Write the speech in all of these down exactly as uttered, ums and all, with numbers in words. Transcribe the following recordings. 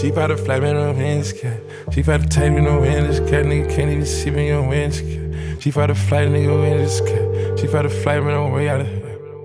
She bout to fly me no hands, cat. She bout to take me no hands, cat. Nigga can't even see me on hands, cat. She bout to fly nigga in this cat. She bout to fly me no way out of here.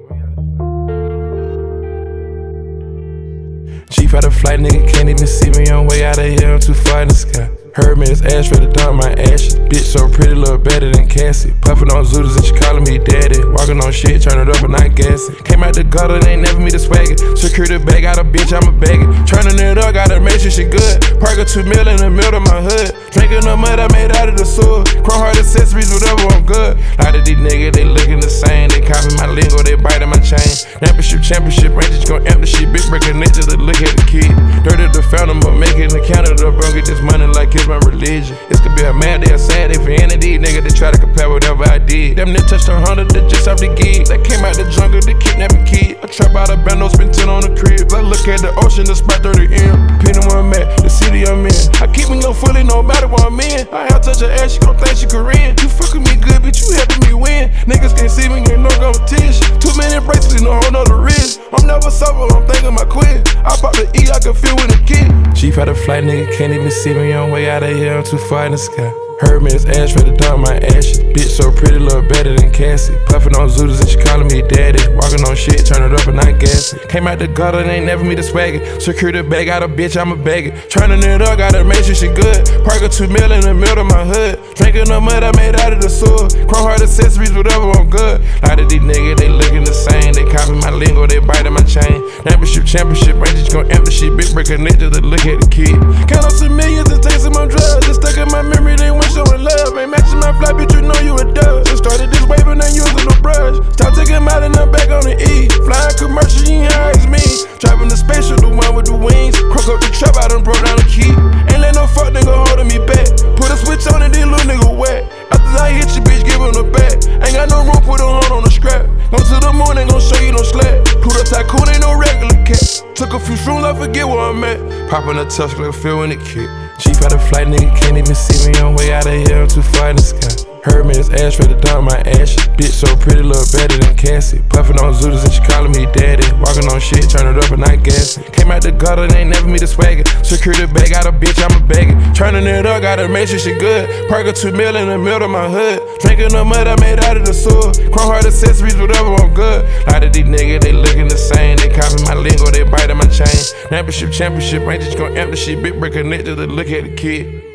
She bout to fly nigga can't even see me on way out of here. I'm too far in the sky. Heard me, it's ash ready to dump my ashes. Bitch so pretty, look better than Cassie. Puffin' on Zooters and she calling me daddy. Walking on shit, turn it up and not gassing. Came out the gutter, they ain't never me the swagger. Secure the bag, got a bitch, I'm a bagger. Turning it up, gotta make sure she good. Park a two mil in the middle of my hood. Drinking the mud I made out of the sewer. Chrome heart accessories, whatever, I'm good. A lot of these niggas, they looking the same. They copy my lingo, they biting my chain. Championship, championship, Rangers gon' empty shit. Big breaking niggas to look at the kid. Dirty the fountain, but making the counter up. Bro, get this money like it's my religion. This could be a mad day, a sad day for any of these niggas that try to compare whatever I did. Them niggas touched a hundred, they just off the gig. They came out the jungle, they kidnapping kid. I trap out a bando, spend ten on the crib. I look at the ocean, the spot thirty M. Depending where I'm at, the city I'm in. I keep me no fully, no matter where I'm in. I have touch her ass, she gon' think she Korean. You fucking me good, bitch, you helping me win. Niggas can't see me, ain't no competition. Too many bracelets, no whole nother wrist. I'm never sober, I'm thinking my quit. I pop the E, I can feel when the kid. She had a flight, nigga can't even see me on way out of here. I'm too far in the sky. Heard me, it's ash ready to dump my ashes. Bitch so pretty, look better than Cassie. Puffin' on Zooters and she calling me daddy. Walking on shit, turn it up and not gassing. Came out the gutter, they ain't never me the swagger. Secure the bag, got a bitch, I'm a bagger. Turning it up, gotta make sure she good. Park a two mil in the middle of my hood. Drinking the mud I made out of the sewer. Chrome heart accessories, whatever, I'm good. A lot of these niggas, they looking the same. They copy my lingo, they biting my chain. Championship, championship, Rangers gon' empty shit. Big breaking niggas to look at the kid. Count up some millions and take some on drugs. Just stuck in my memory, they want showing love. Ain't matching my fly, bitch, you know you a dub. Just started this wave and ain't using no brush. Time to get out and I'm back on the E. Flying commercial, you ain't high as me. Driving the spaceship, the one with the wings. Crook up the trap, I done broke down the key. Ain't let no fuck nigga holding me back. Put a switch on and then little nigga wet. After I hit you, bitch, give him the back. Ain't got no room, put a horn on the scrap. Go to the moon, ain't gon' show you no slack. Pluto tycoon ain't no regular cat. Took a few shrooms, I forget where I'm at. Popping a touch, like a feel when it kick. Chief out of flight, nigga can't even see me on way out of here. I'm too far in the sky. Heard me, it's ash ready to dump my ashes. Bitch so pretty, look better than Cassie. Puffin' on Zooters and she calling me daddy. Walking on shit, turn it up and not gassing. Came out the gutter, they ain't never me the swagger. Secure the bag, got a bitch, I'm a bagger. Turning it up, gotta make sure she good. Park a two mil in the middle of my hood. Drinking the mud I made out of the sewer. Chrome heart accessories, whatever, I'm good. A lot of these niggas, they looking the same. They copy my lingo, they biting my chain. Championship, championship, Rangers gon' empty shit. Big breaking niggas to look at the kid.